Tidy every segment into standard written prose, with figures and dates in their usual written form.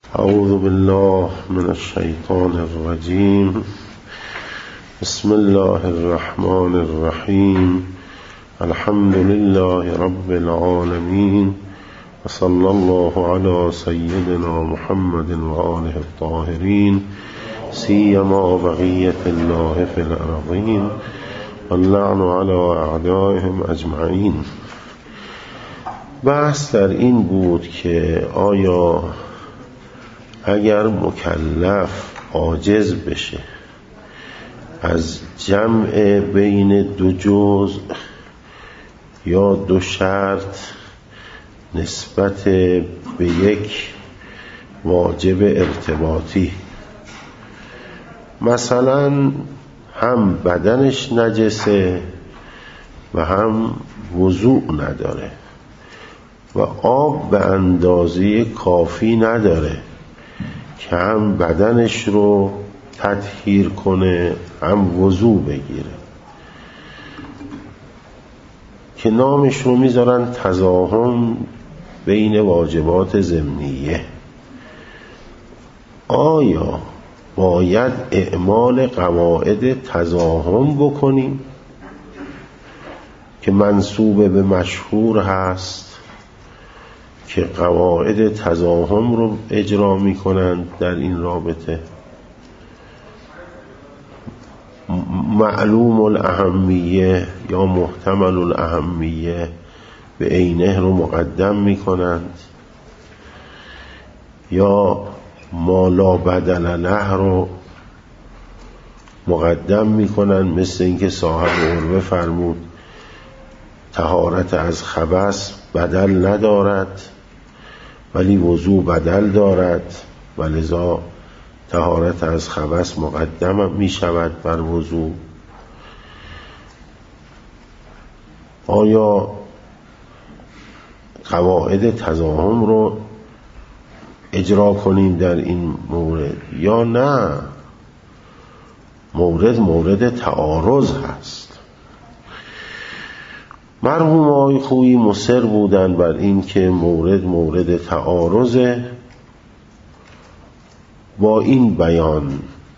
اعوذ بالله من الشیطان الرجیم. بسم الله الرحمن الرحیم. الحمد لله رب العالمین و صلی الله علی سیدنا محمد و آله الطاهرین سیما بقیة الله فی الارضین واللعن علی اعدائهم اجمعین. بحث در این بود که آیا اگر مکلف عاجز بشه از جمع بین دو جزء یا دو شرط نسبت به یک واجب ارتباطی، مثلا هم بدنش نجسه و هم وضوء نداره و آب به اندازه کافی نداره که هم بدنش رو تطهیر کنه هم وضوء بگیره، که نامش رو میذارن تزاحم بین واجبات ضمنیه. آیا باید اعمال قواعد تزاحم بکنیم که منسوب به مشهور هست که قواعد تزاحم رو اجرا میکنند در این رابطه؟ معلوم الاهمیه یا محتمل الاهمیه به عینه رو مقدم میکنند یا ما لا بدل له رو مقدم میکنند، مثل اینکه صاحب عروه فرمود طهارت از خبث بدل ندارد ولی وضوء بدل دارد و لذا طهارت از خبث مقدم می شود بر وضوء. آیا قواعد تزاحم رو اجرا کنیم در این مورد یا نه؟ مورد تعارض هست. مرحوم آقای خویی مصر بودن بر این که مورد تعارضه، با این بیان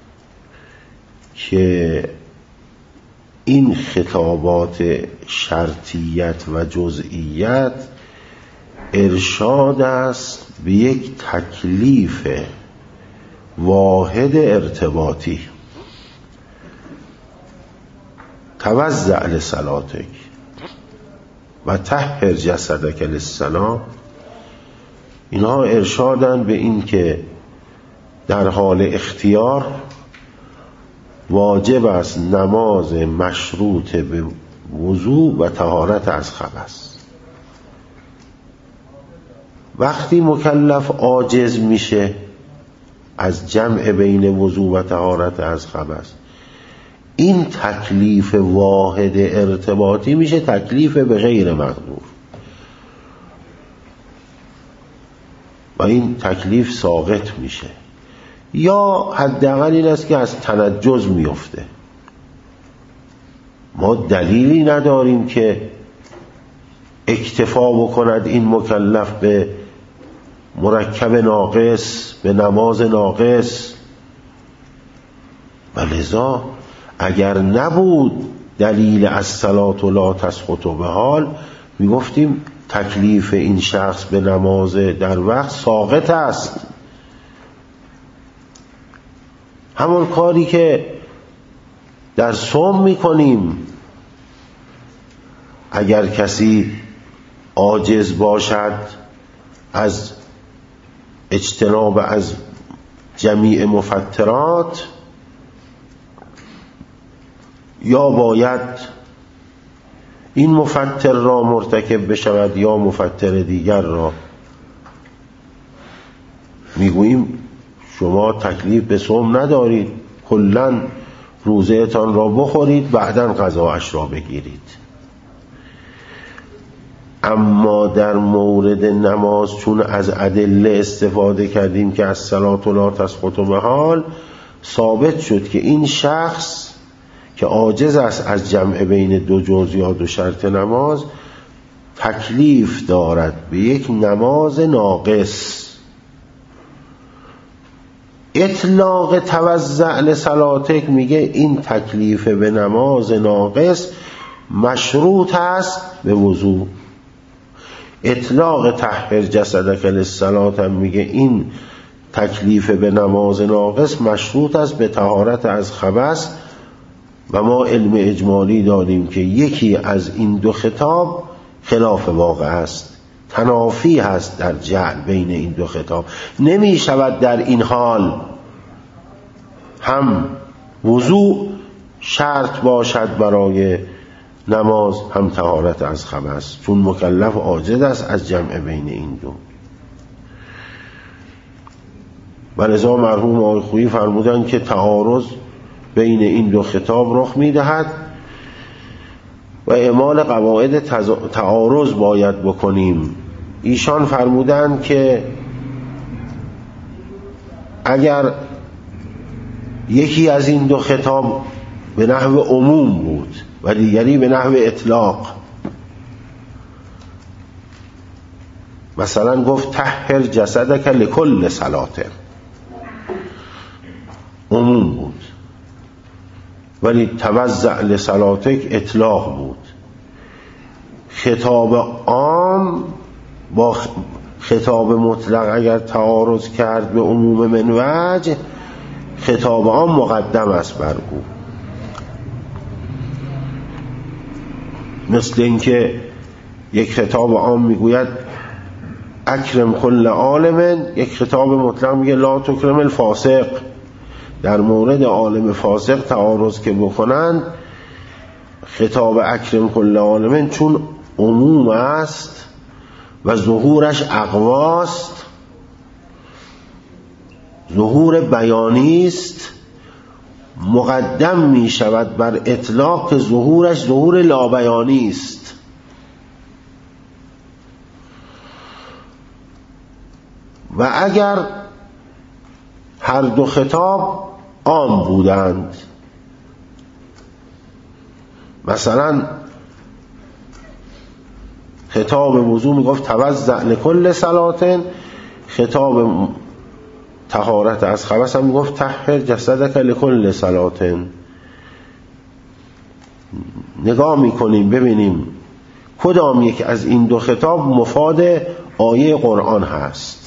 که این خطابات شرطیت و جزئیت ارشاد است به یک تکلیف واحد ارتباطی. توضع لصلاتک و طهر جسدک للصلاة. اینها ارشادن به این که در حال اختیار واجب است نماز مشروط به وضوء و طهارت از خبث. وقتی مکلف عاجز میشه از جمع بین وضوء و طهارت از خبث، این تکلیف واحد ارتباطی میشه تکلیف به غیر مقدور و این تکلیف ساقط میشه، یا حداقل این است که از تنجز میفته. ما دلیلی نداریم که اکتفا بکند این مکلف به مرکب ناقص، به نماز ناقص، و لذا اگر نبود دلیل الصلاة لا تسقط بحال، میگفتیم تکلیف این شخص به نماز در وقت ساقط است. همون کاری که در صوم میکنیم، اگر کسی عاجز باشد از اجتناب از جمیع مفطرات، یا باید این مفطر را مرتکب بشود یا مفطر دیگر را، میگوییم شما تکلیف به صوم ندارید، کلاً روزه‌تان را بخورید بعداً غذاش را بگیرید. اما در مورد نماز چون از ادله استفاده کردیم که از الصلاة لا تسقط بحال، ثابت شد که این شخص که عاجز است از جمع بین دو جزء یا دو شرط نماز، تکلیف دارد به یک نماز ناقص اطلاق توزع لصلاتک میگه این تکلیف به نماز ناقص مشروط است به وضو. اطلاق طهر جسدک للصلاه هم میگه این تکلیف به نماز ناقص مشروط است به طهارت از خبث. و ما علم اجمالی داریم که یکی از این دو خطاب خلاف واقع است، تنافی هست در جعل بین این دو خطاب. نمی شود در این حال هم وضوع شرط باشد برای نماز هم طهارت از خبث، چون مکلف عاجز است از جمع بین این دو. و لذا مرحوم آقای خویی فرمودند که تعارض بین این دو خطاب رخ می‌دهد و اعمال قواعد تعارض باید بکنیم. ایشان فرمودند که اگر یکی از این دو خطاب به نحو عموم بود و دیگری به نحو اطلاق، مثلا گفت طهر جسدک لکل صلاة، عموم بود، ولی توزع لصلاتک اطلاق بود. خطاب عام با خطاب مطلق اگر تعارض کرد به عموم من وجه، خطاب عام مقدم است بر او. مثل اینکه یک خطاب عام میگوید اکرم کل عالم، یک خطاب مطلق میگه لا تکرم الفاسق. در مورد عالم فاسق تعارض که بکنند، خطاب اکرم کل عالم چون عموم است و ظهورش اقواست، ظهور بیانی است، مقدم می شود بر اطلاق که ظهورش ظهور لابیانی است. و اگر هر دو خطاب عام بودند، مثلا خطاب وضو می گفت توزع لکل صلاة، خطاب طهارت از خبث هم می گفت طهر جسدک لکل صلاة. نگاه می کنیم ببینیم کدام یک از این دو خطاب مفاد آیه قرآن هست.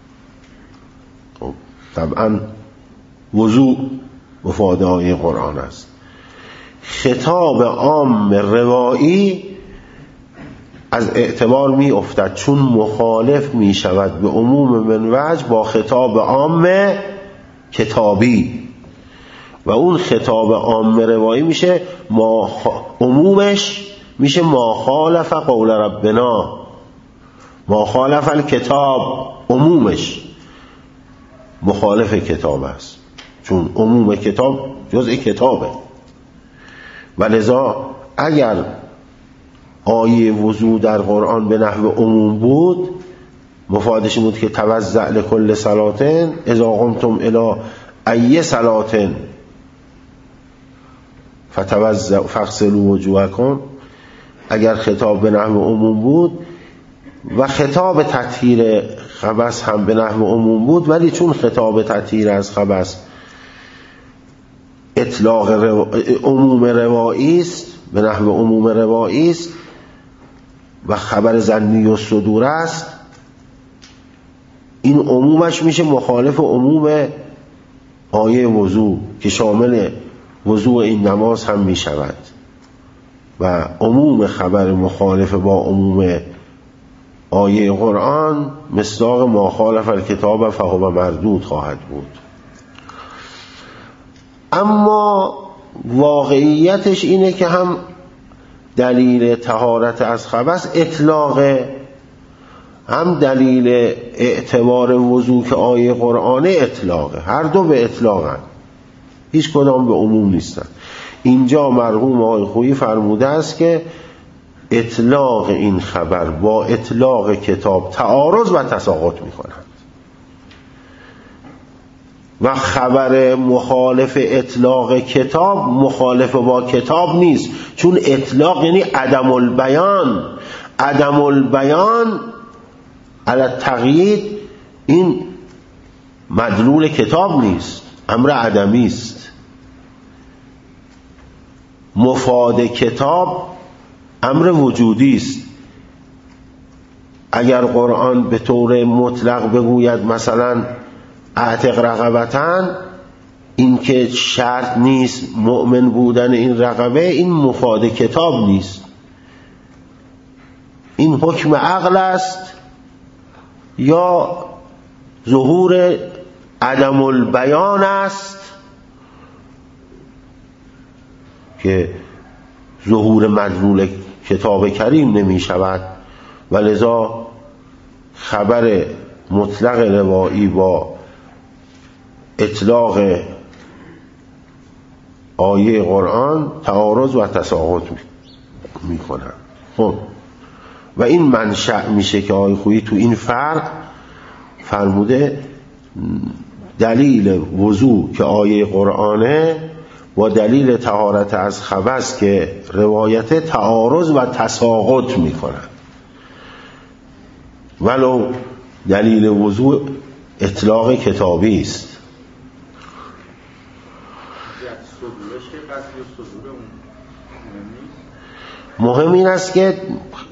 طبعا وضو مفاد آیه قرآن است. خطاب عام روایی از اعتبار می افتد، چون مخالف می شود به عموم من وجه با خطاب عام کتابی، و اون خطاب عام روایی میشه عمومش میشه ما خالف قول ربنا، ما خالف الکتاب، عمومش مخالف کتاب است، چون عموم کتاب جزء کتابه. و لذا اگر آیه وضو در قرآن به نحو عموم بود، مفادش بود که توزع لکل صلاة اذا قمتم الی ای صلاة فتوزع فاغسلوا وجوهکم، اگر خطاب به نحو عموم بود و خطاب تطهیر خبث هم به نحو عموم بود، ولی چون خطاب تطهیر از خبث اطلاق عموم روایی است، به نحو عموم روایی است و خبر ظنی و صدور است، این عمومش میشه مخالف عموم آیه وضو که شامل وضو این نماز هم میشود، و عموم خبر مخالف با عموم آیه قرآن مصداق ما خالف الکتاب فهو مردود خواهد بود. اما واقعیتش اینه که هم دلیل طهارت از خبث اطلاقه، هم دلیل اعتبار وضو که آیه قرآن اطلاقه، هر دو به اطلاقن، هیچ کدام به عموم نیستن. اینجا مرحوم آقای خویی فرموده است که اطلاق این خبر با اطلاق کتاب تعارض و تساقط می کنند و خبر مخالف اطلاق کتاب مخالف با کتاب نیست، چون اطلاق یعنی عدم البیان، عدم البیان علی التقیید، این مدلول کتاب نیست، امر عدمی است. مفاد کتاب امر وجودی است. اگر قرآن به طور مطلق بگوید مثلا اعتق رقبتن، این که شرط نیست مؤمن بودن این رقبه، این مفاد کتاب نیست، این حکم عقل است یا ظهور عدم البیان است که ظهور مدلول کتاب کریم نمی شود. و لذا خبر مطلق روایی با اطلاق آیه قرآن تعارض و تساقط می کنند. خب و این منشأ میشه که آقای خویی تو این فرق فرموده دلیل وضوع که آیه قرآنه با دلیل طهارت از خبث که روایت تعارض و تساقط میکنن، ولو دلیل وضوع اطلاق کتابی است. مهم این است که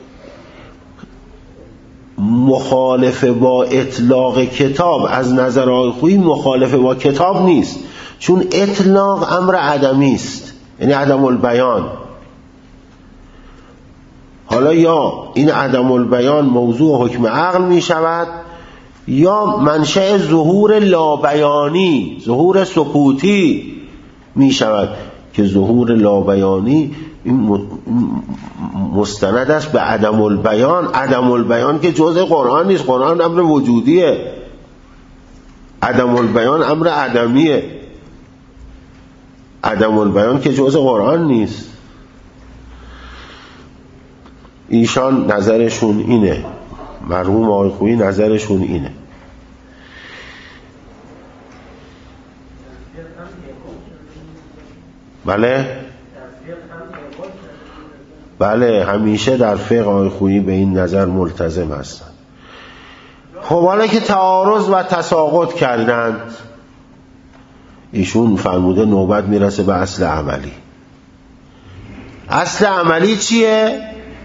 مخالف با اطلاق کتاب از نظر آقای خویی مخالف با کتاب نیست، چون اطلاق امر عدمی است، یعنی عدم البیان. حالا یا این عدم البیان موضوع حکم عقل می شود یا منشأ ظهور لابیانی، ظهور سکوتی می شود که ظهور لابیانی مستند است به عدم البیان. عدم البیان که جزء قرآن نیست، قرآن امر وجودیه، عدم البیان امر عدمیه. عدم البیان که جزء قرآن نیست. ایشان نظرشون اینه، مرحوم آقای خویی نظرشون اینه. بله همیشه در فقه آقای خویی به این نظر ملتزم هستند. خب حالا که تعارض و تساقط کردند، ایشون فرموده نوبت میرسه به اصل عملی. اصل عملی چیه؟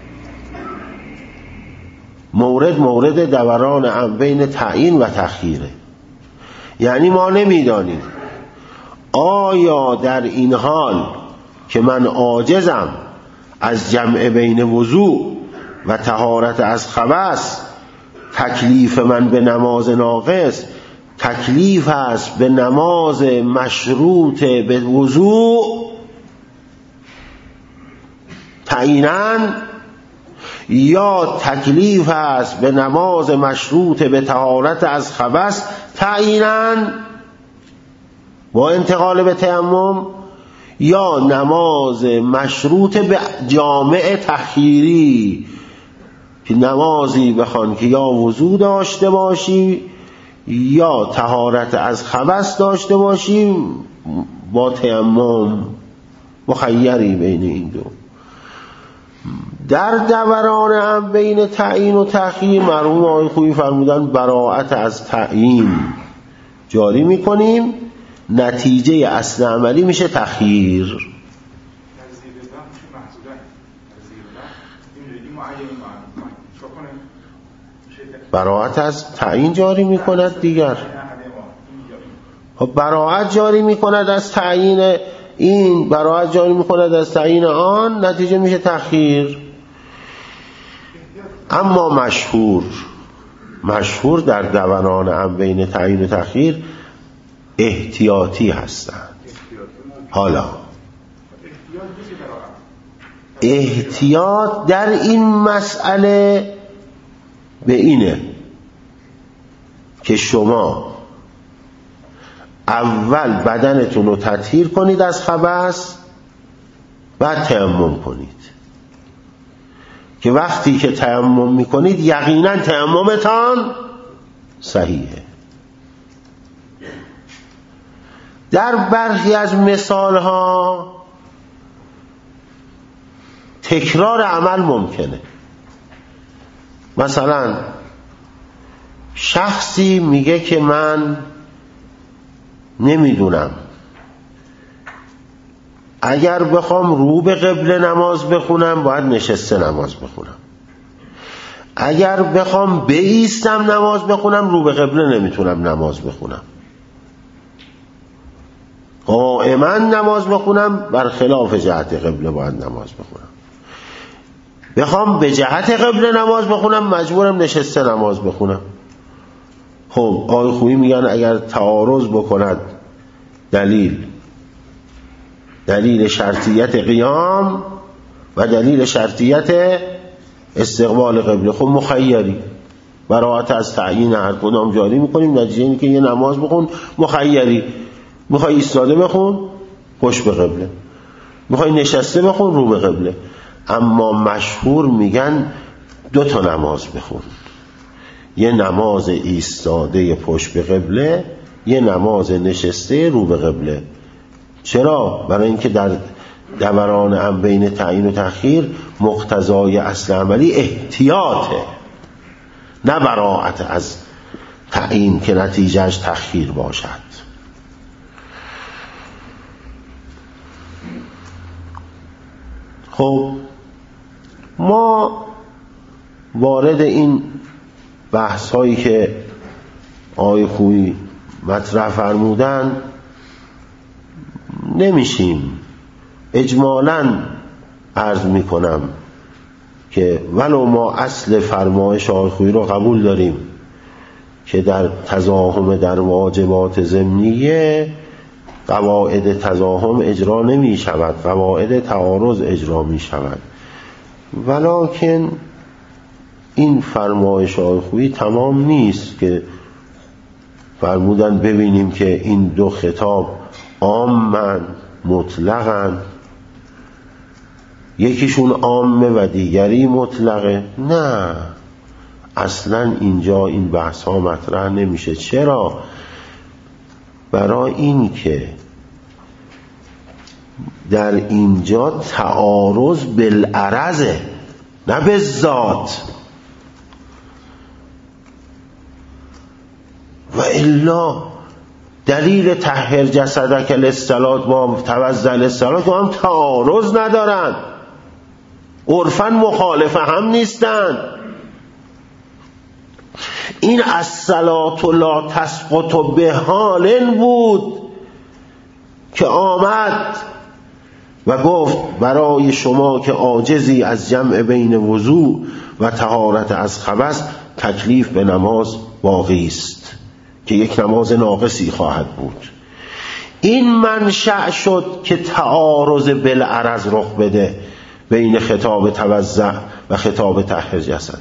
مورد دوران بین تعیین و تخییره. یعنی ما نمیدانیم آیا در این حال که من عاجزم از جمع بین وضوع و طهارت از خبث، تکلیف من به نماز ناقص تکلیف است به نماز مشروط به وضوع تعییناً، یا تکلیف است به نماز مشروط به طهارت از خبث تعییناً با انتقال به تیمم، یا نماز مشروط به جامع تخییری که نمازی بخوان که یا وضو داشته باشی یا طهارت از خبث داشته باشی با تیمم، مخیری بین این دو. در دوران هم بین تعیین و تخییر مرحوم آقای خویی فرمودن براءت از تعیین جاری میکنیم، نتیجه اصل عملی میشه تخییر. براءت از تعیین جاری میکند دیگر. خب براءت جاری میکند از تعیین این، براءت جاری میکند از تعیین آن، نتیجه میشه تخییر. اما مشهور در دوران هم بین تعیین و تخییر احتیاطی هستند. حالا احتیاط در این مسئله به اینه که شما اول بدنتون رو تطهیر کنید از خبث، بعد تیمم کنید، که وقتی که تیمم میکنید یقینا تیممتان صحیحه. در برخی از مثالها تکرار عمل ممکنه. مثلا شخصی میگه که من نمیدونم اگر بخوام رو به قبله نماز بخونم باید نشسته نماز بخونم، اگر بخوام بایستم نماز بخونم رو به قبله نمیتونم نماز بخونم، قائما نماز بخونم بر خلاف جهت قبله باید نماز بخونم، بخوام به جهت قبله نماز بخونم مجبورم نشسته نماز بخونم. خب آقای خویی میگن اگر تعارض بکند دلیل شرطیت قیام و دلیل شرطیت استقبال قبله، خب مخیری، براءت از تعیین هر کدام جاری میکنیم، نتیجه اینه که یه نماز بخون مخیری، میخوای ایستاده بخون پشت به قبله، میخوای نشسته بخون رو به قبله. اما مشهور میگن 2 تا نماز بخون، یه نماز ایستاده پشت به قبله، یه نماز نشسته رو به قبله. چرا؟ برای اینکه در دوران بین تعیین و تأخیر مقتضای اصل عملی احتیاطه، نه براءت از تعیین که نتیجهش تأخیر باشد. خب ما وارد این بحث هایی که آقای خویی مطرح فرمودن نمیشیم. اجمالاً عرض میکنم که ولو ما اصل فرمایش آقای خویی رو قبول داریم که در تزاحم در واجبات ضمنیه قواعد تزاحم اجرا نمی شود، قواعد تعارض اجرا می شود، ولکن این فرمایش آقای خویی تمام نیست که فرمودن ببینیم که این 2 خطاب عامن مطلقن، یکیشون عامه و دیگری مطلقه. نه، اصلا اینجا این بحث ها مطرح نمیشه. چرا؟ برای این که در اینجا تعارض بالعرضه نه بالذات، و الا دلیل طهر جسدک للصلاة با توضأ للصلاة که هم تعارض ندارن، عرفاً مخالف هم نیستن. این الصلاة لا تسقط بحال بود که آمد و گفت برای شما که عاجزی از جمع بین وضوء و طهارت از خبث تکلیف به نماز باقی است که یک نماز ناقصی خواهد بود. این منشأ شد که تعارض بالعرض رخ بده بین خطاب توضأ و خطاب طهر جسدک.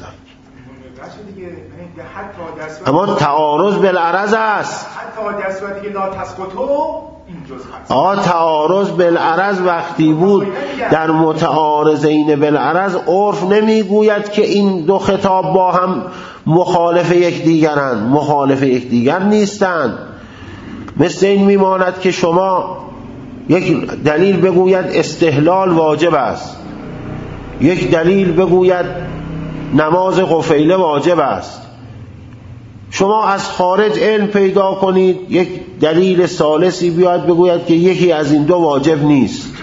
اما تعارض بالعرض است. حتی در صورتی که لا تسقطو این جزء هست. تعارض بالعرض وقتی بود در متعارضین بالعرض عرف نمیگوید که این 2 خطاب با هم مخالف یکدیگرند، مخالف یکدیگر نیستند. مثل این میماند که شما یک دلیل بگوید استحلال واجب است، یک دلیل بگوید نماز قفیله واجب است. شما از خارج علم پیدا کنید یک دلیل ثالثی بیاد بگوید که یکی از این 2 واجب نیست.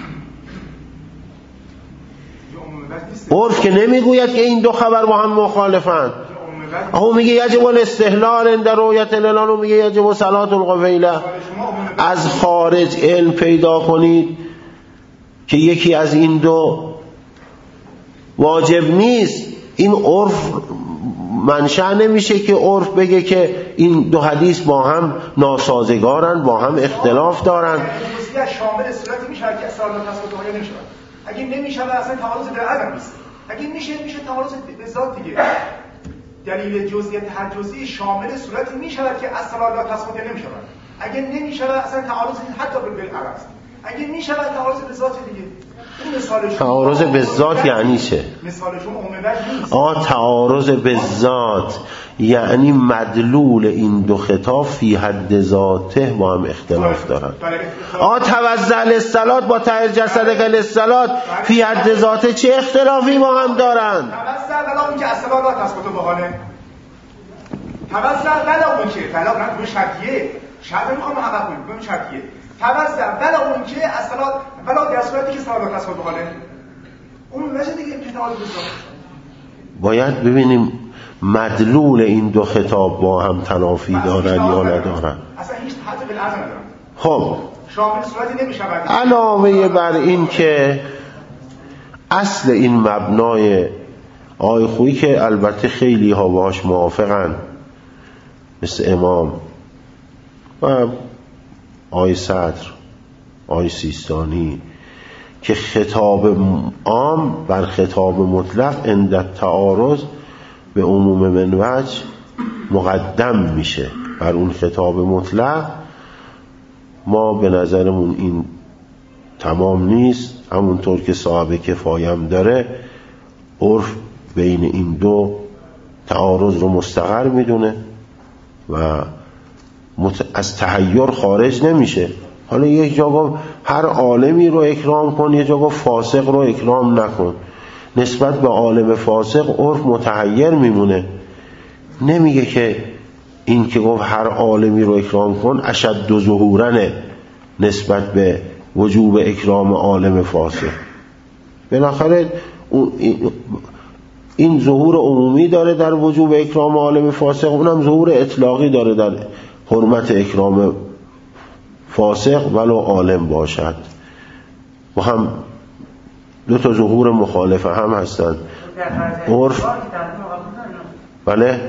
عرف که نمیگوید که این 2 خبر با هم مخالفند. اهو میگه یجب الاستحلال عند رؤیت الهلال و میگه یجب صلاة القفیله. از خارج علم پیدا کنید که یکی از این 2 واجب نیست. این عرف منشأ نمیشه که عرف بگه که این 2 حدیث با هم ناسازگارن، با هم اختلاف دارن. شامل صورتی میشه که اصلا تصادفی نمیشه. اگه نمیشه اصلا تعارض بالعرض نیست. اگه میشه تعارض به ذات دیگه. دلیل جزئیت هر جزئی شامل صورتی میشود که اصلا لا تصادفی نمیشه. اگه نمیشه اصلا تعارض حتی بالعرض. اگه میشه تعارض به ذات دیگه. تعارض به ذات یعنی چه؟ مثال شما عمومی نیست. تعارض به ذات یعنی مدلول این 2 خطاب فی حد ذاته با هم اختلاف دارن. توضأ للصلاة با طهر جسدک للصلاة فی حد ذاته چه اختلافی با هم دارن؟ توضأ ولا اون که اصلا لا تسقط بحاله. توضأ ولا اون که طلاق نه شرطیه. شرط میخوام محقق کنیم ببین شرطیه توزع ولا اون که اصلا ولا در صورتی که صلاح تصویب به حاله اون وجه دیگه که تعارض باید ببینیم مدلول این دو خطاب با هم تنافی دارن یا ندارن. اصلا هیچ حد بالعرض ندارن. خب شامل صورتی نمیشود. علاوه بر این که اصل این مبنای آقای خویی که البته خیلی ها باهاش موافقن مثل امام و آقای صدر آقای سیستانی که خطاب عام بر خطاب مطلق عند تعارض به عموم من وجه مقدم میشه بر اون خطاب مطلق. ما به نظرمون این تمام نیست، همونطور که صاحب کفایم داره عرف بین این دو تعارض رو مستقر میدونه و از تحیر خارج نمیشه. حالا یک جا گفت هر عالمی رو اکرام کن، یک جا گفت فاسق رو اکرام نکن. نسبت به عالم فاسق عرف متحیر میمونه، نمیگه که این که گفت هر عالمی رو اکرام کن اشد ظهورنه نسبت به وجوب اکرام عالم فاسق. بالاخره این ظهور عمومی داره در وجوب اکرام عالم فاسق، اونم ظهور اطلاقی داره در حرمت اکرام فاسق ولو عالم باشد. و هم دو تا ظهور مخالفه هم هستند. عرف بله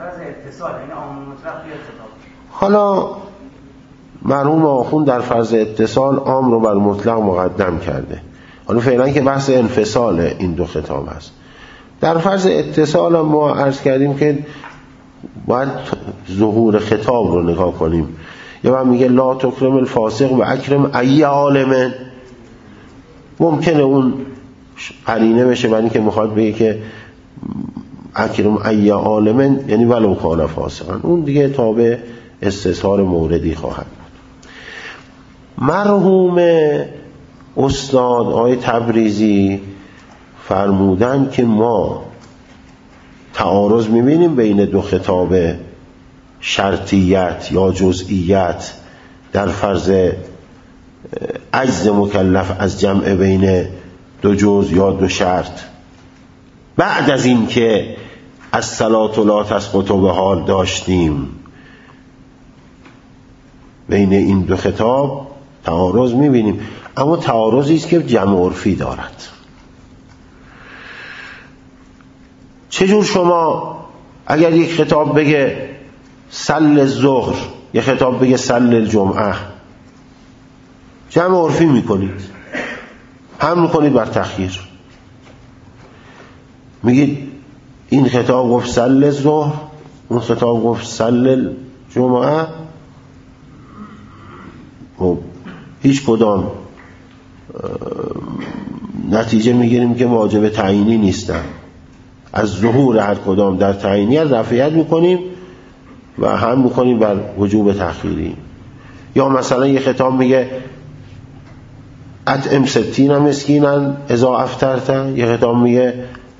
حالا مرحوم آخوند در فرض اتصال عام رو بر مطلق مقدم کرده. حالا فعلا که بحث انفصال این دو خطاب هست. در فرض اتصال ما عرض کردیم که باید ظهور خطاب رو نگاه کنیم. یا من میگه لا تکرم الفاسق و اکرم ای عالمه، ممکنه اون قرینه بشه برای اینکه میخواد بگه که اکرم ای عالمه یعنی ولو کان فاسقا، اون دیگه تابع استظهار موردی خواهد بود. مرحوم استاد آقای تبریزی فرمودن که ما تعارض میبینیم بین دو خطاب شرطیت یا جزئیت در فرض عجز مکلف از جمع بین دو جز یا دو شرط بعد از این که از صلات لا تسقط به حال داشتیم. بین این دو خطاب تعارض میبینیم، اما تعارضی است که جمع عرفی دارد. چجور شما اگر یک خطاب بگه صل الظهر، یک خطاب بگه صل الجمعه، جمع عرفی میکنید، هم میکنید بر تخییر، میگید این خطاب گفت صل الظهر، اون خطاب گفت صل الجمعه، هیچ کدام نتیجه میگیریم که واجب تعیینی نیستن. از ظهور هر کدام در تعیینیت رفعیت میکنیم و هم میکنیم بر وجوب تأخیری. یا مثلا یه خطاب میگه اطعم 60 مسکینا اذا افطرت، یه خطاب میگه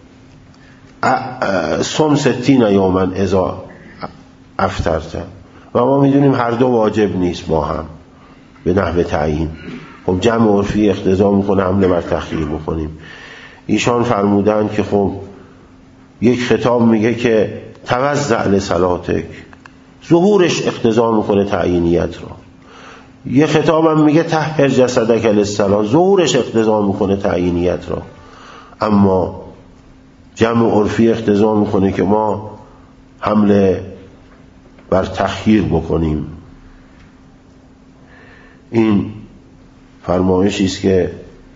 صم 60 یوما اذا افطرت، و ما میدونیم هر دو واجب نیست با هم به نحو تعیین. خب جمع عرفی اقتضا میکنه حمله بر تأخیر بکنیم. ایشان فرمودن که خب یک خطاب میگه که توزع لصلاتک، ظهورش اقتضا میکنه تعیینیت را. یک خطاب هم میگه طهر جسدک للصلاة، ظهورش اقتضا میکنه تعیینیت را. اما جمع عرفی اقتضا میکنه که ما حمله بر تأخیر بکنیم. این فرمایشی است که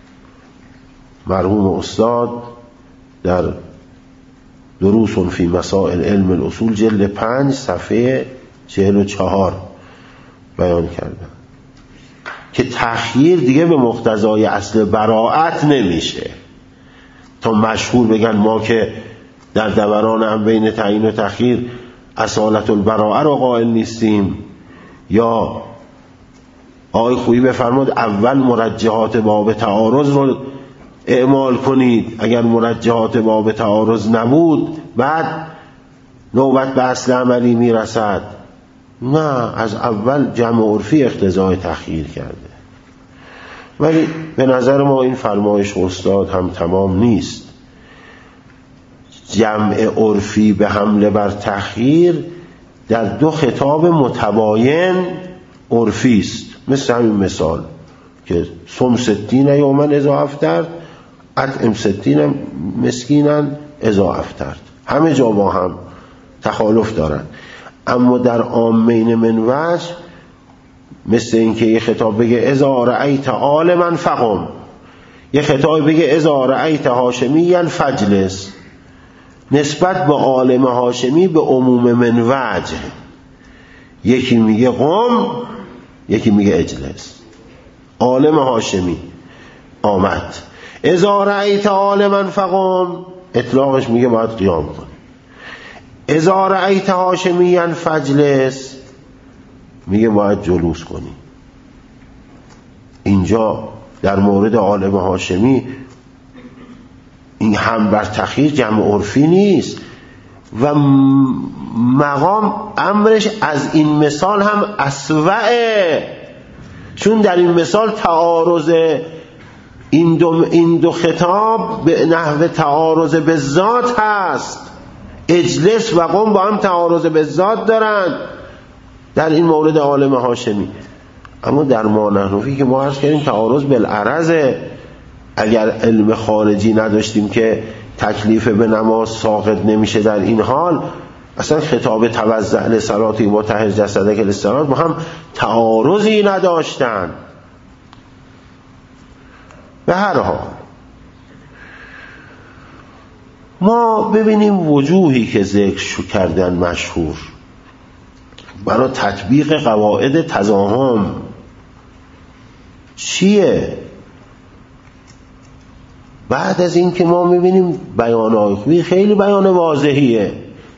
مرحوم استاد در دروس فی مسائل علم الاصول جلد 5 صفحه 44 بیان کردن که تأخیر دیگه به مقتضای اصل براءت نمیشه. تا مشهور بگن ما که در دوران هم بین تعیین و تأخیر اصالت البراءه رو قائل نیستیم. یا آقای خویی بفرمود اول مرجحات باب تعارض رو اعمال کنید، اگر مرجحات باب تعارض نبود بعد نوبت به اصل عملی میرسد. نه، از اول جمع عرفی اقتضای تخییر کرده. ولی به نظر ما این فرمایش استاد هم تمام نیست. جمع عرفی به حمله بر تخییر در دو خطاب متباین عرفی است. مثل همین مثال که صم 60 یوما اذا افطرت، اطعم 60 مسکینا اذا افطرت، همه جا با هم تخالف دارن. اما در عامین من وجه مثل اینکه یه خطاب بگه اذا رأیت عالما فقم، یه خطاب بگه اذا رأیت هاشمیا فجلس، نسبت به عالم هاشمی به عموم من وجه، یکی میگه قم، یکی میگه اجلس. عالم هاشمی آمد، اذا رأیت عالما فقم، اطلاقش میگه باید قیام کن. اذا رأیت هاشمیا فجلس میگه باید جلوس کنی. اینجا در مورد عالم هاشمی این هم بر تخییر جمع عرفی نیست و مقام امرش از این مثال هم اسوأه، چون در این مثال تعارض این دو خطاب به نحو تعارض به ذات هست. اجلس و قم با هم تعارض به ذات دارن در این مورد عالم هاشمی. اما در مانحنفی که ما عرض کردیم تعارض بالعرضه. اگر علم خارجی نداشتیم که تکلیف به نماز ساقط نمیشه در این حال، اصلا خطاب توضع لصلاتی و طهر جسدک للصلاة با هم تعارضی نداشتن. به هر حال ما ببینیم وجوهی که ذکر کردن مشهور برای تطبیق قواعد تزاحم چیه؟ بعد از این که ما میبینیم بیان آیخوی خیلی بیان واضحیه.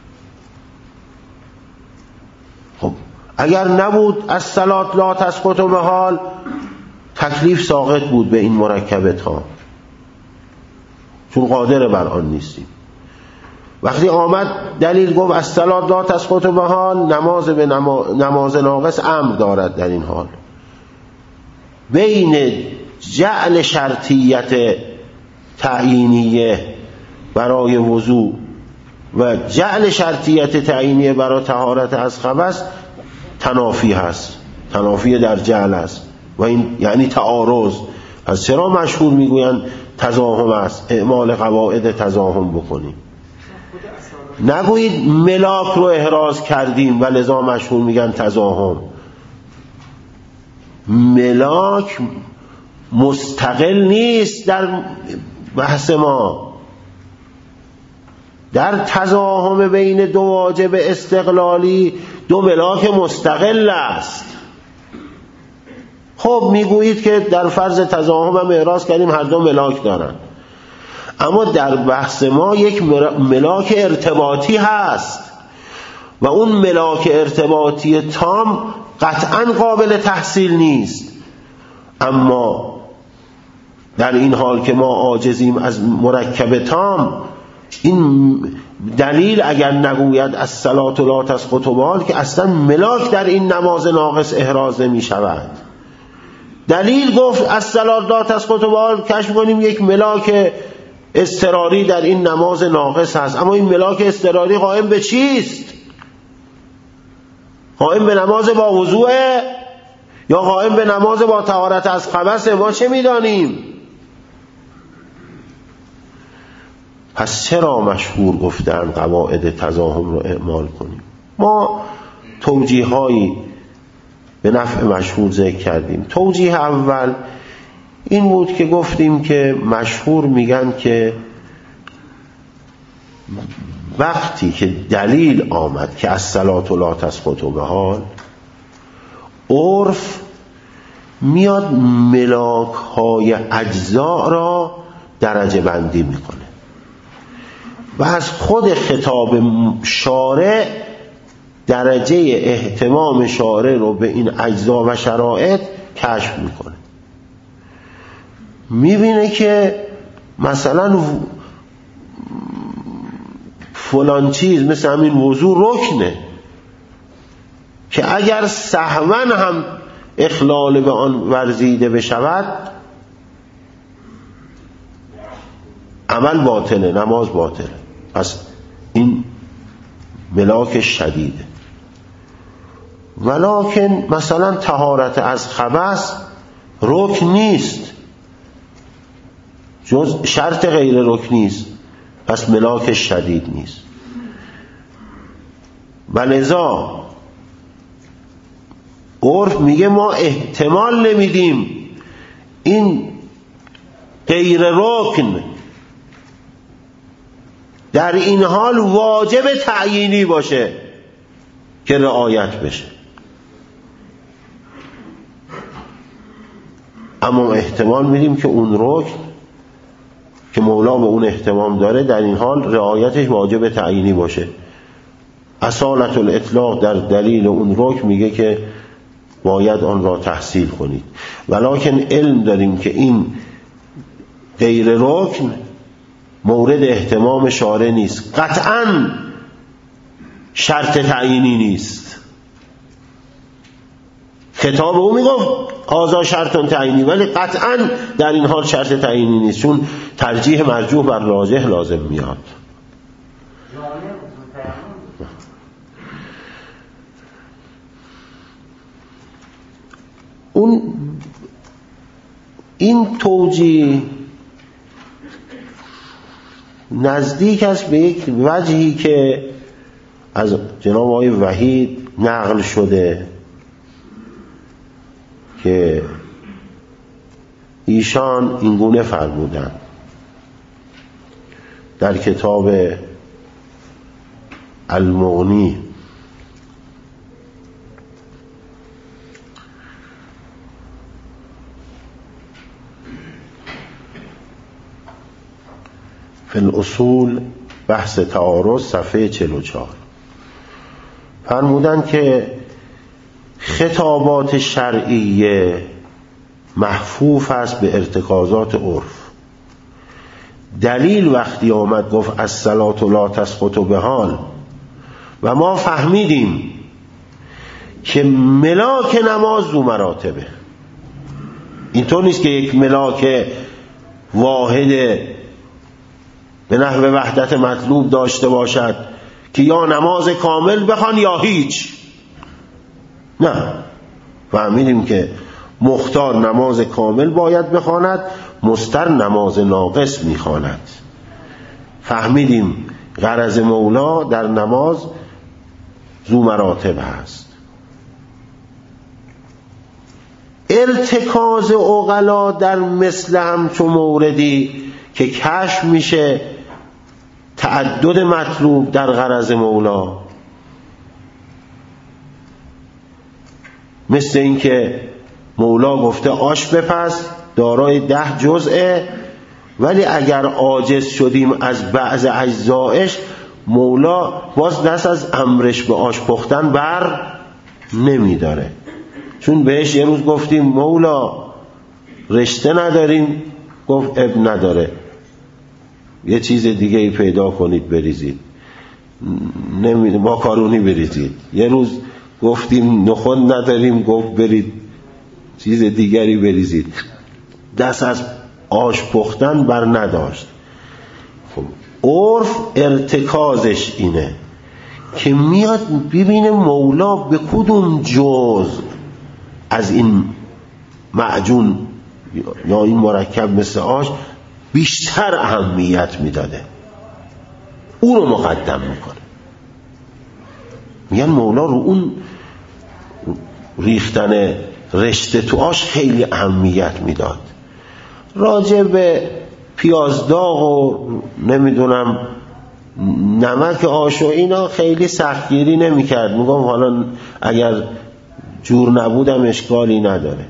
خب اگر نبود از صلات لا تسقط به حال، تکلیف ساقط بود به این مرکبت ها، چون قادر بر آن نیستیم. وقتی آمد دلیل گفت از صلات لا تسقط به حال، نماز ناقص امر دارد در این حال. بین جعل شرطیت تعیینیه برای وضوء و جعل شرطیت تعیینیه برای طهارت از خبث تنافی هست، تنافی در جعل است و این یعنی تعارض. پس چرا مشهور میگوین تزاحم است؟ اعمال قواعد تزاحم بکنیم، نگویید ملاک رو احراز کردیم و لذا مشهور میگن تزاحم. ملاک مستقل نیست در بحث ما. در تزاحم بین دو واجب استقلالی دو ملاک مستقل است. خب میگویید که در فرض تزاحم هم احراز کردیم هر دو ملاک دارن، اما در بحث ما یک ملاک ارتباطی هست و اون ملاک ارتباطی تام قطعا قابل تحصیل نیست. اما در این حال که ما عاجزیم از مرکب تام، این دلیل اگر نگوید از صلات لا تسقط به حال که اصلا ملاک در این نماز ناقص احراز نمی شود. دلیل گفت از صلات لا تسقط به حال، کشف کنیم یک ملاک اضطراری در این نماز ناقص هست. اما این ملاک اضطراری قائم به چیست؟ قائم به نماز با وضوء یا قائم به نماز با طهارت از خبث؟ ما چه میدانیم؟ پس چرا مشهور گفتن قواعد تزاحم رو اعمال کنیم؟ ما توجیه‌هایی به نفع مشهور ذکر کردیم. توجیه اول این بود که گفتیم که مشهور میگن که وقتی که دلیل آمد که از صلات لا تسقط به حال، عرف میاد ملاک های اجزا را درجه بندی میکنه و از خود خطاب شارع درجه اهتمام شارع رو به این اجزا و شرایط کشف میکنه. میبینه که مثلا فلان چیز مثل همین وضوع رکنه، که اگر سهوا هم اخلال به آن ورزیده بشود عمل باطله، نماز باطله. پس این ملاک شدیده. ولکن مثلا طهارت از خبث رکن نیست، جز شرط غیر رکنی است، پس ملاک شدید نیست. و لذا عرف میگه ما احتمال نمیدیم این غیر رکن در این حال واجب تعیینی باشه که رعایت بشه، اما احتمال میدیم که اون رکن که مولا به اون اهتمام داره در این حال رعایتش واجب تعیینی باشه. اصالت الاطلاق در دلیل اون رکن میگه که باید آن را تحصیل کنید، ولکن علم داریم که این غیر رکن مورد اهتمام شارع نیست، قطعاً شرط تعیینی نیست. خطاب او میگفت هذا شرط تعیینی، ولی قطعاً در این حال شرط تعیینی نیست، چون ترجیح مرجوح بر راجح لازم میاد. این توجیه نزدیک است به یک وجهی که از جناب آقای وحید نقل شده که ایشان اینگونه فرمودند در کتاب المغنی: فی الاصول بحث تعارض صفحه 44 فرمودند که خطابات شرعیه محفوف است به ارتکازات عرف. دلیل وقتی آمد گفت الصلاة لا تسقط بحال و ما فهمیدیم که ملاک نماز ذو مراتبه، اینطور نیست که یک ملاک واحد به نحو وحدت مطلوب داشته باشد که یا نماز کامل بخوان یا هیچ. نه، فهمیدیم که مختار نماز کامل باید بخواند، مستر نماز ناقص میخواند. فهمیدیم غرض مولا در نماز ذو مراتب هست. ارتکاز عقلا در مثل همچون موردی که کشف میشه تعدد مطلوب در غرض مولا، مثل اینکه مولا گفته آش بپز دارای 10 جزءه، ولی اگر عاجز شدیم از بعض اجزایش مولا باز دست از امرش به آش پختن بر نمیداره. چون بهش یه روز گفتیم مولا رشته نداریم، گفت اب نداره یه چیز دیگه ای پیدا کنید بریزید، ماکارونی بریزید. یه روز گفتیم نخود نداریم، گفت برید چیز دیگری بریزید. دست از آش پختن بر نداشت. خب عرف ارتکازش اینه که میاد ببینه مولا به کدوم جز از این معجون یا این مرکب مثل آش بیشتر اهمیت میداده، اون رو مقدم میکنه. میگن مولا رو اون ریختن رشته تو آش خیلی اهمیت میداد. راجع به پیازداغ و نمیدونم نمک آش و اینا خیلی سختگیری نمیکرد، میگم حالا اگر جور نبودم اشکالی نداره.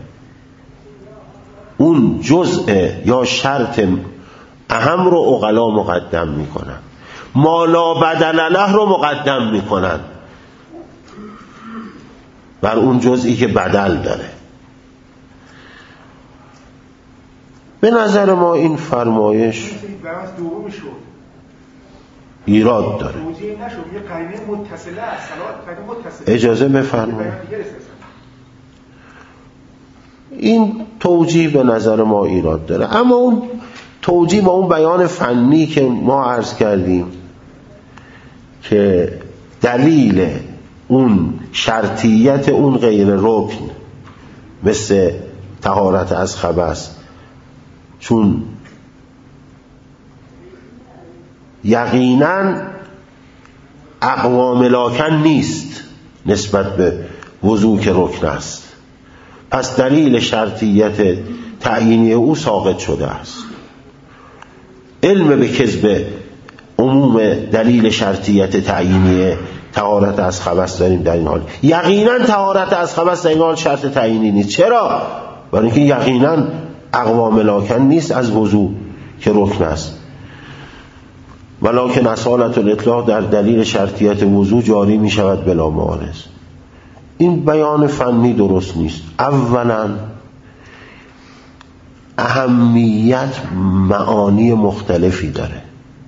اون جزء یا شرط اهم رو عقلا مقدم میکنن، ما لا بدل له رو مقدم میکنن بر اون جزئی که بدل داره. به نظر ما این فرمایش ایراد داره. اجازه بفرمایید. این توجیه به نظر ما ایراد داره، اما اون توجیه با اون بیان فنی که ما عرض کردیم که دلیل اون شرطیت اون غیر رکن مثل طهارت از خبث، چون یقینا اقوا ملاکن نیست نسبت به وضو که رکن است، پس دلیل شرطیت تعیینی او ساقط شده است. علم به کذب عموم دلیل شرطیت تعیینی طهارت از خبث داریم در این حال. یقینا طهارت از خبث در این حال شرط تعیینی نیست. چرا؟ برای اینکه یقینا اقوا ملاکن نیست از وضو که رکن است. ولکن اصالت الاطلاق در دلیل شرطیت وضو جاری می شود بلا معارض. این بیان فنی درست نیست. اولا اهمیت معانی مختلفی داره.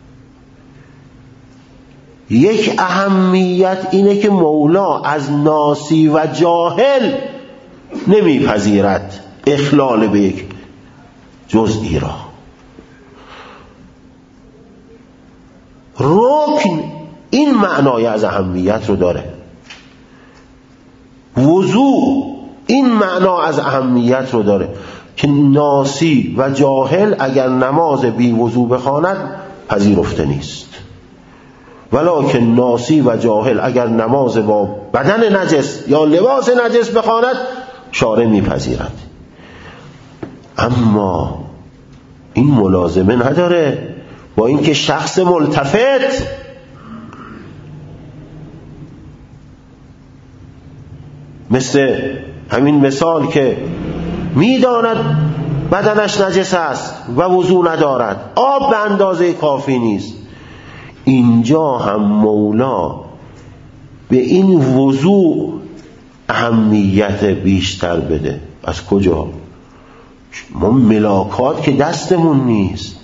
یک اهمیت اینه که مولا از ناسی و جاهل نمیپذیرد اخلال به یک جزئی را. رکن این معنای از اهمیت رو داره، وضو این معنا از اهمیت رو داره که ناسی و جاهل اگر نماز بی وضو بخواند پذیرفته نیست، ولکن ناسی و جاهل اگر نماز با بدن نجس یا لباس نجس بخواند شارع میپذیرد. اما این ملازمه نداره با اینکه شخص ملتفت مثل همین مثال که میداند بدنش نجس است و وضو ندارد، آب به اندازه کافی نیست، اینجا هم مولا به این وضو اهمیت بیشتر بده. از کجا؟ ما ملاکات که دستمون نیست.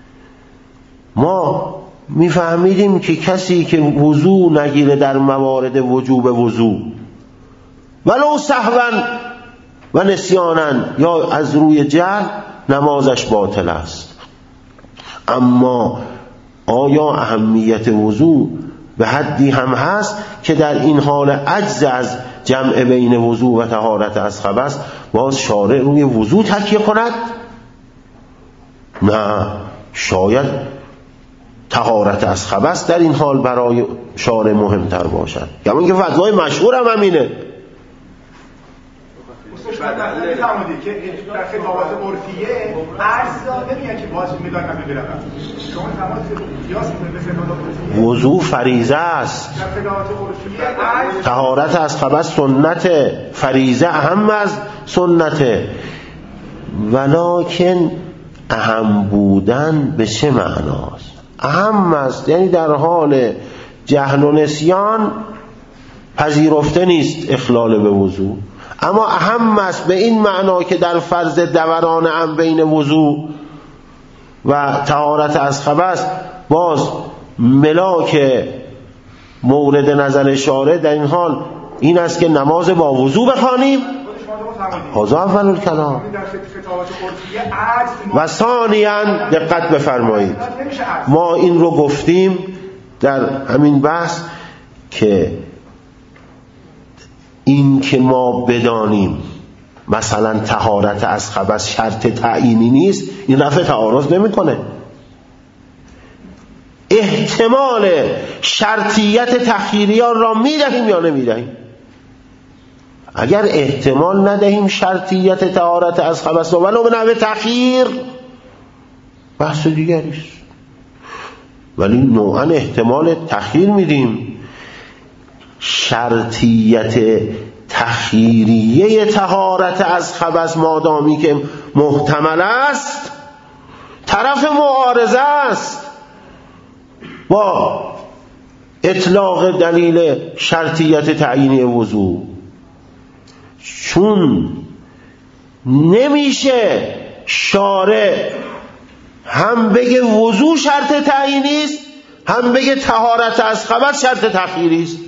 ما میفهمیدیم که کسی که وضو نگیره در موارد وجوب وضو ولو سهوا و نسیانا یا از روی جهل نمازش باطل است. اما آیا اهمیت وضو به حدی هم هست که در این حال عجز از جمع بین وضو و طهارت از خبث باز شارع روی وضو تکیه کند؟ نه، شاید طهارت از خبث در این حال برای شارع مهمتر باشد. یعنی که فتوای مشهور هم همینه. فرمودید که در خطابات عرفیه عرض نمیگن که واجب میدان قبل برقم. شما تماس قیاس به خطابات عرفیه وضو فریضه است، در خطابات عرفیه طهارت از خبث سنت، فریضه اهم از سنت. ولکن اهم بودن به چه معناست؟ اهم است یعنی در حال جهل و نسیان پذیرفته نیست اخلال به وضو، اما اهم است به این معنا که در فرض دوران هم بین وضو و طهارت از خبث باز ملاک مورد نظر شارع در این حال این است که نماز با وضو بخوانیم. هذا اول الکلام. و ثانیاً دقت بفرمایید، ما این رو گفتیم در همین بحث که این که ما بدانیم مثلا طهارت از خبث شرط تعیینی نیست، این رفع تعارض نمیکنه. احتمال شرطیت تخییری آن را میدهیم یا نمیدهیم؟ اگر احتمال ندهیم شرطیت طهارت از خبث ولو به نحو تخییر بحث دیگری است، ولی نوعا احتمال تخییر میدیم. شرطیت تخییریه طهارت از خبث مادامی که محتمل است طرف معارضه است با اطلاق دلیل شرطیت تعیینی وضو، چون نمیشه شارع هم بگه وضو شرط تعیینی است هم بگه طهارت از خبث شرط تخییری است؟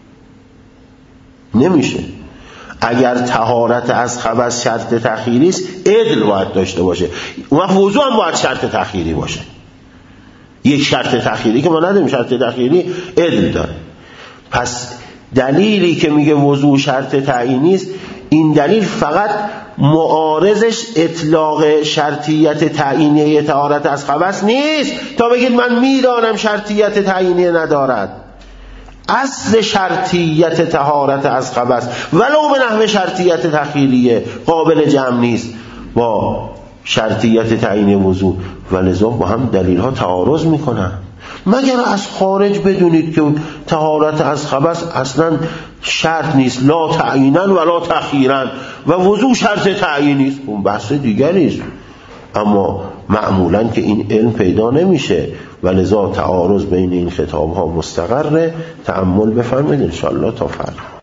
نمیشه. اگر طهارت از خبث شرط تخییری است، عدل باید داشته باشه و وضو هم باید شرط تخییری باشه. یک شرط تخییری که ما نداریم، شرط تخییری عدل داره. پس دلیلی که میگه وضو شرط تعیینی است، این دلیل فقط معارضش اطلاق شرطیت تعیینی طهارت از خبث نیست تا بگید من میدانم شرطیت تعیینی ندارد. اصل شرطیت طهارت از خبث ولو به نحو شرطیت تخییریه قابل جمع نیست با شرطیت تعیین وضو، ولذا با هم دلیل ها تعارض میکنن. مگر از خارج بدونید که طهارت از خبث اصلا شرط نیست، لا تعیینا ولا تخییرا، و وضو شرط تعیینی است، اون بحث دیگری است. اما معمولا که این علم پیدا نمیشه، ولذا تعارض بین این خطاب ها مستقره. تأمل بفرمایید ان شاء الله تا فردا.